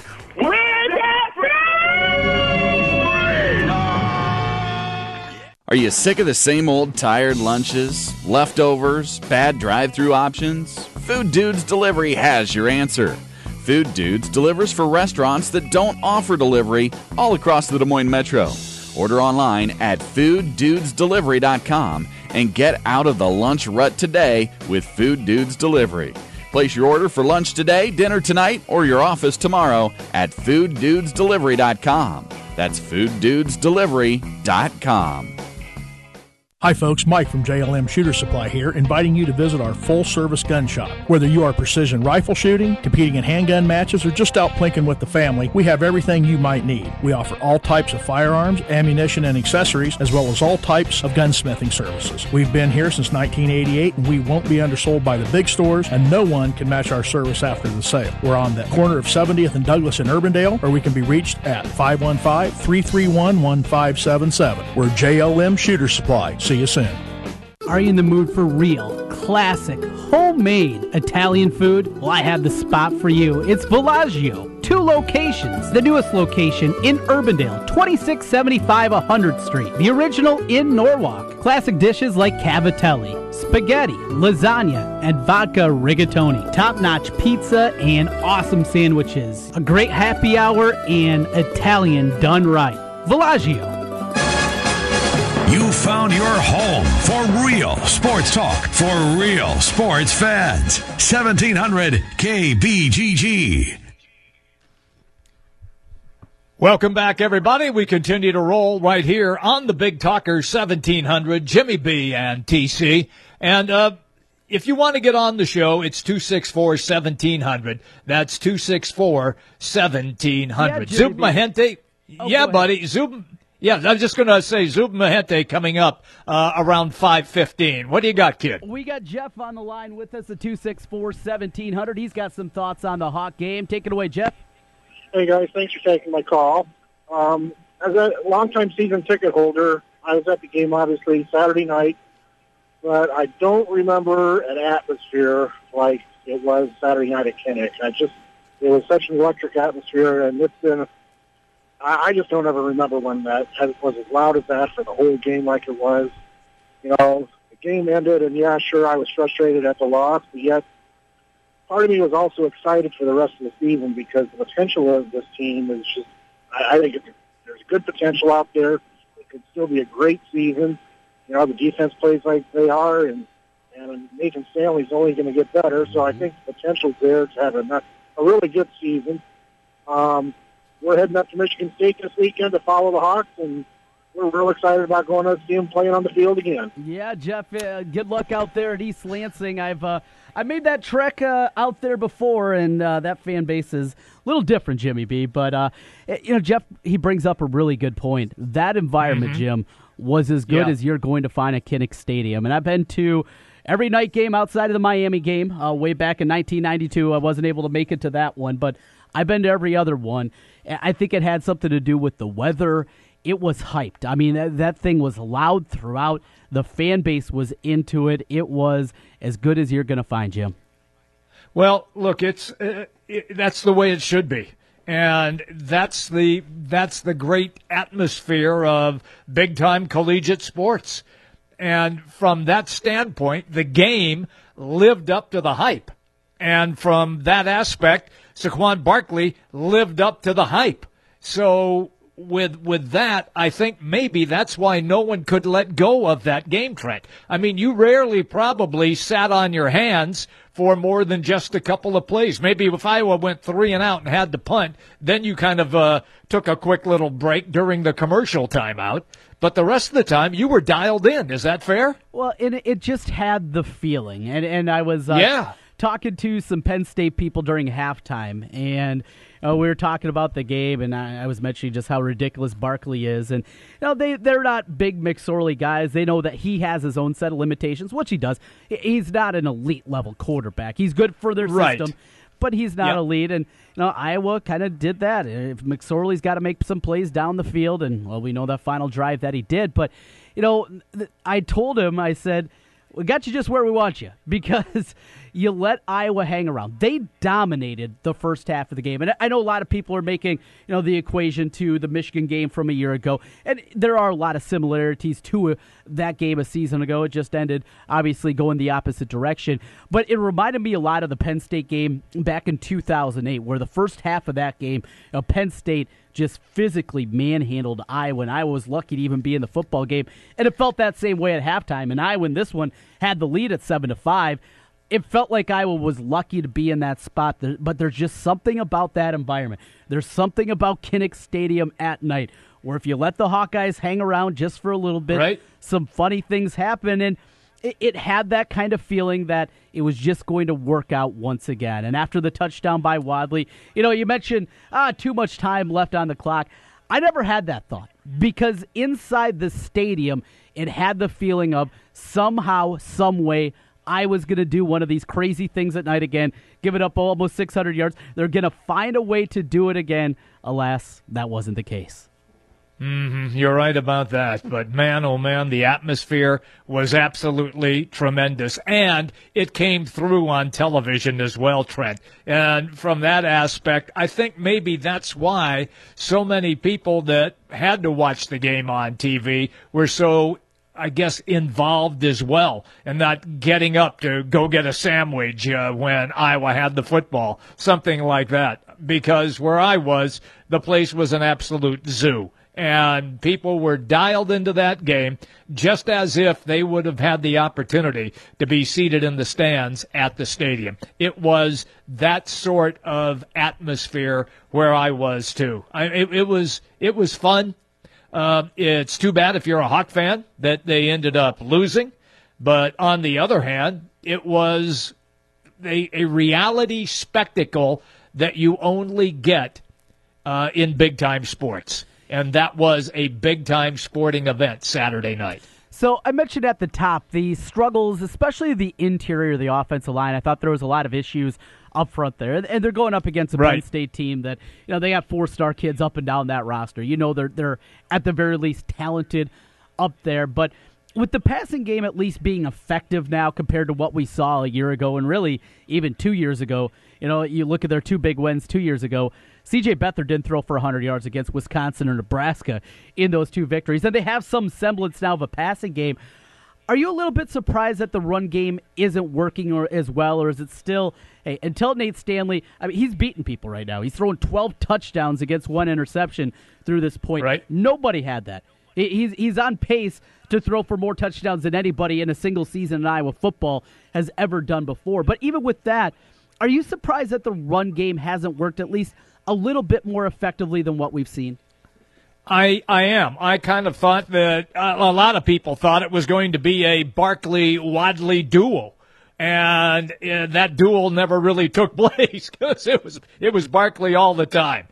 Are you sick of the same old tired lunches, leftovers, bad drive-thru options? Food Dudes Delivery has your answer. Food Dudes delivers for restaurants that don't offer delivery all across the Des Moines Metro. Order online at fooddudesdelivery.com and get out of the lunch rut today with Food Dudes Delivery. Place your order for lunch today, dinner tonight, or your office tomorrow at fooddudesdelivery.com. That's fooddudesdelivery.com. Hi folks, Mike from JLM Shooter Supply here, inviting you to visit our full-service gun shop. Whether you are precision rifle shooting, competing in handgun matches, or just out plinking with the family, we have everything you might need. We offer all types of firearms, ammunition, and accessories, as well as all types of gunsmithing services. We've been here since 1988, and we won't be undersold by the big stores, and no one can match our service after the sale. We're on the corner of 70th and Douglas in Urbandale, or we can be reached at 515-331-1577. We're JLM Shooter Supply. See you soon. Are you in the mood for real, classic, homemade Italian food? Well, I have the spot for you. It's Villaggio. 2 locations. The newest location in Urbandale, 2675 100th Street. The original in Norwalk. Classic dishes like cavatelli, spaghetti, lasagna, and vodka rigatoni. Top-notch pizza and awesome sandwiches. A great happy hour and Italian done right. Villaggio. You found your home for real sports talk for real sports fans. 1700 KBGG. Welcome back, everybody. We continue to roll right here on the Big Talker 1700, Jimmy B and TC. And if you want to get on the show, it's 264-1700. That's 264-1700. Zub Mahente. Yeah, buddy. Zub. Yeah, I was just going to say Zub Mahente coming up around 5:15. What do you got, kid? We got Jeff on the line with us at 264-1700. He's got some thoughts on the Hawk game. Take it away, Jeff. Hey, guys. Thanks for taking my call. As a longtime season ticket holder, I was at the game, obviously, Saturday night, but I don't remember an atmosphere like it was Saturday night at Kinnick. It was such an electric atmosphere, and it's been... I just don't ever remember when that was as loud as that for the whole game like it was. You know, the game ended, and yeah, sure, I was frustrated at the loss, but yet part of me was also excited for the rest of the season because the potential of this team is just, I think there's good potential out there. It could still be a great season. You know, the defense plays like they are, and Nathan Stanley's only going to get better, so I think the potential's there to have a really good season. We're heading up to Michigan State this weekend to follow the Hawks, and we're real excited about going to see them playing on the field again. Yeah, Jeff, good luck out there at East Lansing. I made that trek out there before, and that fan base is a little different, Jimmy B. But, Jeff, he brings up a really good point. That environment, Jim, was as good as you're going to find at Kinnick Stadium. And I've been to every night game outside of the Miami game way back in 1992. I wasn't able to make it to that one, but I've been to every other one. I think it had something to do with the weather. It was hyped. I mean, that thing was loud throughout. The fan base was into it. It was as good as you're going to find, Jim. Well, look, that's the way it should be. And that's the great atmosphere of big-time collegiate sports. And from that standpoint, the game lived up to the hype. And from that aspect, Saquon Barkley lived up to the hype. So with that, I think maybe that's why no one could let go of that game, Trent. I mean, you rarely probably sat on your hands for more than just a couple of plays. Maybe if Iowa went 3 and out and had to punt, then you kind of took a quick little break during the commercial timeout. But the rest of the time, you were dialed in. Is that fair? Well, it just had the feeling. And I was talking to some Penn State people during halftime, and we were talking about the game, and I was mentioning just how ridiculous Barkley is. And they're not big McSorley guys. They know that he has his own set of limitations, which he does. He's not an elite-level quarterback. He's good for their system. but he's not a lead. And Iowa kind of did that. If McSorley's got to make some plays down the field, and we know that final drive that he did. But I told him, I said, we got you just where we want you, because you let Iowa hang around. They dominated the first half of the game. And I know a lot of people are making, the equation to the Michigan game from a year ago. And there are a lot of similarities to that game a season ago. It just ended, obviously, going the opposite direction. But it reminded me a lot of the Penn State game back in 2008, where the first half of that game, Penn State just physically manhandled Iowa, and Iowa was lucky to even be in the football game. And it felt that same way at halftime. And Iowa in this one had the lead at 7-5. It felt like Iowa was lucky to be in that spot, but there's just something about that environment. There's something about Kinnick Stadium at night where if you let the Hawkeyes hang around just for a little bit, some funny things happen, and it had that kind of feeling that it was just going to work out once again. And after the touchdown by Wadley, you mentioned too much time left on the clock. I never had that thought, because inside the stadium, it had the feeling of somehow, some way, I was going to do one of these crazy things at night again, give it up almost 600 yards. They're going to find a way to do it again. Alas, that wasn't the case. You're right about that. But man, oh man, the atmosphere was absolutely tremendous. And it came through on television as well, Trent. And from that aspect, I think maybe that's why so many people that had to watch the game on TV were so, I guess, involved as well, and not getting up to go get a sandwich when Iowa had the football, something like that. Because where I was, the place was an absolute zoo. And people were dialed into that game just as if they would have had the opportunity to be seated in the stands at the stadium. It was that sort of atmosphere where I was, too. It was fun. It's too bad if you're a Hawk fan that they ended up losing. But on the other hand, it was a reality spectacle that you only get in big-time sports. And that was a big-time sporting event Saturday night. So I mentioned at the top the struggles, especially the interior of the offensive line. I thought there was a lot of issues up front there, and they're going up against a Penn State team that they got 4-star kids up and down that roster. They're at the very least talented up there, but with the passing game at least being effective now compared to what we saw a year ago, and really even 2 years ago, you look at their two big wins 2 years ago. C.J. Beathard didn't throw for 100 yards against Wisconsin or Nebraska in those two victories, and they have some semblance now of a passing game. Are you a little bit surprised that the run game isn't working as well, or is it still, until Nate Stanley, he's beating people right now. He's throwing 12 touchdowns against 1 interception through this point. Right. Nobody had that. He's on pace to throw for more touchdowns than anybody in a single season in Iowa football has ever done before. But even with that, are you surprised that the run game hasn't worked at least a little bit more effectively than what we've seen? I am. I kind of thought that a lot of people thought it was going to be a Barkley-Wadley duel. And that duel never really took place because it was Barkley all the time.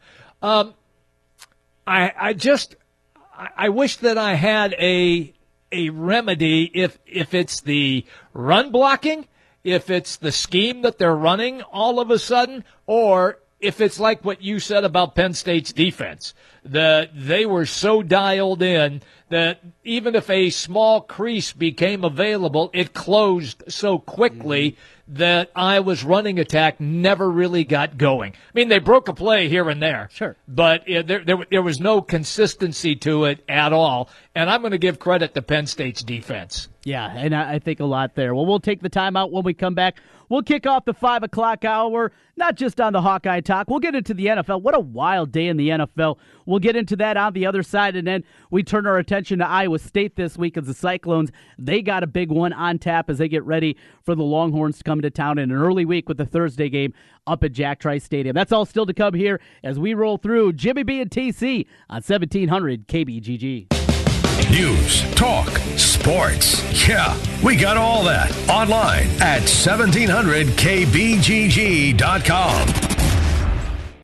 I wish that I had a remedy if it's the run blocking, if it's the scheme that they're running all of a sudden, or if it's like what you said about Penn State's defense, that they were so dialed in that even if a small crease became available, it closed so quickly that Iowa's running attack never really got going. I mean, they broke a play here and there. Sure. But there was no consistency to it at all. And I'm going to give credit to Penn State's defense. Yeah, and I think a lot there. Well, we'll take the timeout when we come back. We'll kick off the 5 o'clock hour, not just on the Hawkeye Talk. We'll get into the NFL. What a wild day in the NFL. We'll get into that on the other side, and then we turn our attention to Iowa State this week as the Cyclones. They got a big one on tap as they get ready for the Longhorns to come to town in an early week with the Thursday game up at Jack Trice Stadium. That's all still to come here as we roll through Jimmy B and TC on 1700 KBGG. News, talk, sports. Yeah, we got all that online at 1700kbgg.com.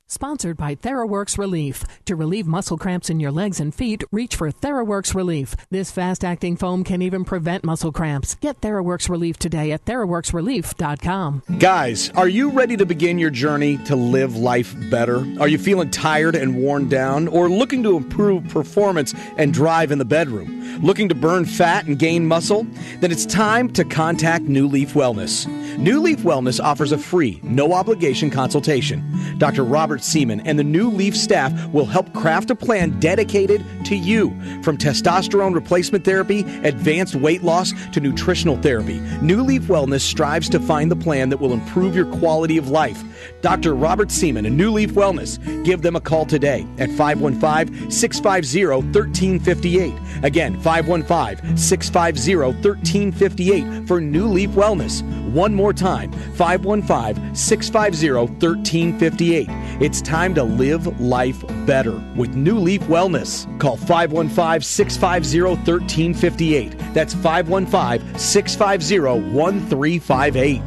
Sponsored by TheraWorks Relief. To relieve muscle cramps in your legs and feet, reach for TheraWorks Relief. This fast-acting foam can even prevent muscle cramps. Get TheraWorks Relief today at TheraWorksRelief.com. Guys, are you ready to begin your journey to live life better? Are you feeling tired and worn down, or looking to improve performance and drive in the bedroom? Looking to burn fat and gain muscle? Then it's time to contact New Leaf Wellness. New Leaf Wellness offers a free, no-obligation consultation. Dr. Robert Seaman and the New Leaf staff will help craft a plan dedicated to you. From testosterone replacement therapy, advanced weight loss, to nutritional therapy, New Leaf Wellness strives to find the plan that will improve your quality of life. Dr. Robert Seaman and New Leaf Wellness. Give them a call today at 515-650-1358. Again, 515-650-1358 for New Leaf Wellness. One more time, 515-650-1358. It's time to live life better with New Leaf Wellness. Call 515-650-1358. That's 515-650-1358.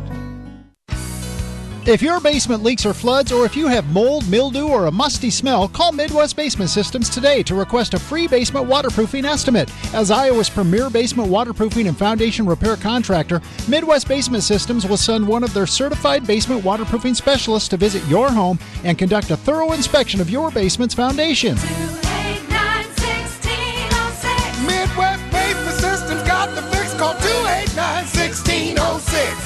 If your basement leaks or floods, or if you have mold, mildew, or a musty smell, call Midwest Basement Systems today to request a free basement waterproofing estimate. As Iowa's premier basement waterproofing and foundation repair contractor, Midwest Basement Systems will send one of their certified basement waterproofing specialists to visit your home and conduct a thorough inspection of your basement's foundation. 289-1606. Midwest Basement Systems got the fix. Call 289-1606.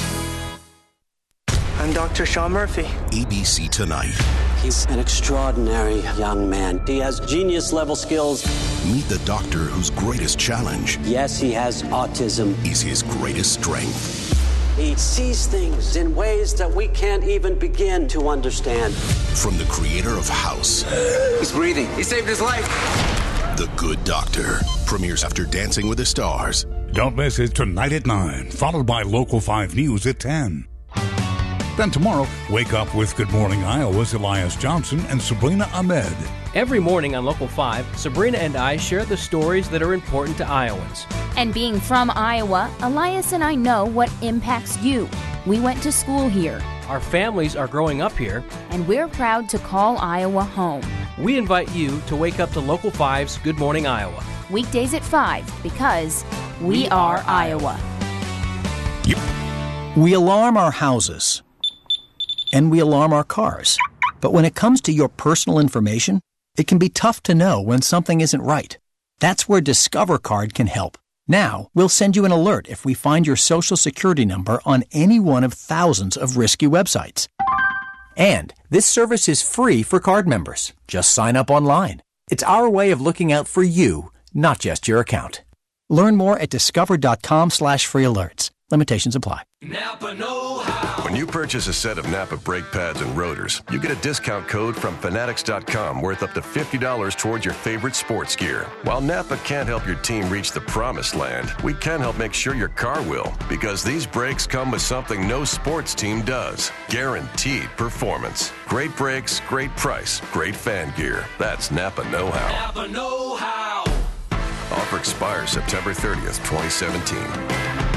I'm Dr. Sean Murphy. ABC Tonight. He's an extraordinary young man. He has genius-level skills. Meet the doctor whose greatest challenge. Yes, he has autism. Is his greatest strength. He sees things in ways that we can't even begin to understand. From the creator of House. He's breathing. He saved his life. The Good Doctor. Premieres after Dancing with the Stars. Don't miss it tonight at 9, followed by Local 5 News at 10. Then tomorrow, wake up with Good Morning Iowa's Elias Johnson and Sabrina Ahmed. Every morning on Local 5, Sabrina and I share the stories that are important to Iowans. And being from Iowa, Elias and I know what impacts you. We went to school here. Our families are growing up here. And we're proud to call Iowa home. We invite you to wake up to Local 5's Good Morning Iowa. Weekdays at 5, because we are Iowa. Yep. We alarm our houses. And we alarm our cars. But when it comes to your personal information, it can be tough to know when something isn't right. That's where Discover Card can help. Now, we'll send you an alert if we find your Social Security number on any one of thousands of risky websites. And this service is free for card members. Just sign up online. It's our way of looking out for you, not just your account. Learn more at discover.com/free alerts. Limitations apply. Napa know-how. When you purchase a set of Napa brake pads and rotors, you get a discount code from Fanatics.com worth up to $50 towards your favorite sports gear. While Napa can't help your team reach the promised land, we can help make sure your car will, because these brakes come with something no sports team does: guaranteed performance. Great brakes, great price, great fan gear. That's Napa know-how. Napa know-how. Offer expires September 30th, 2017.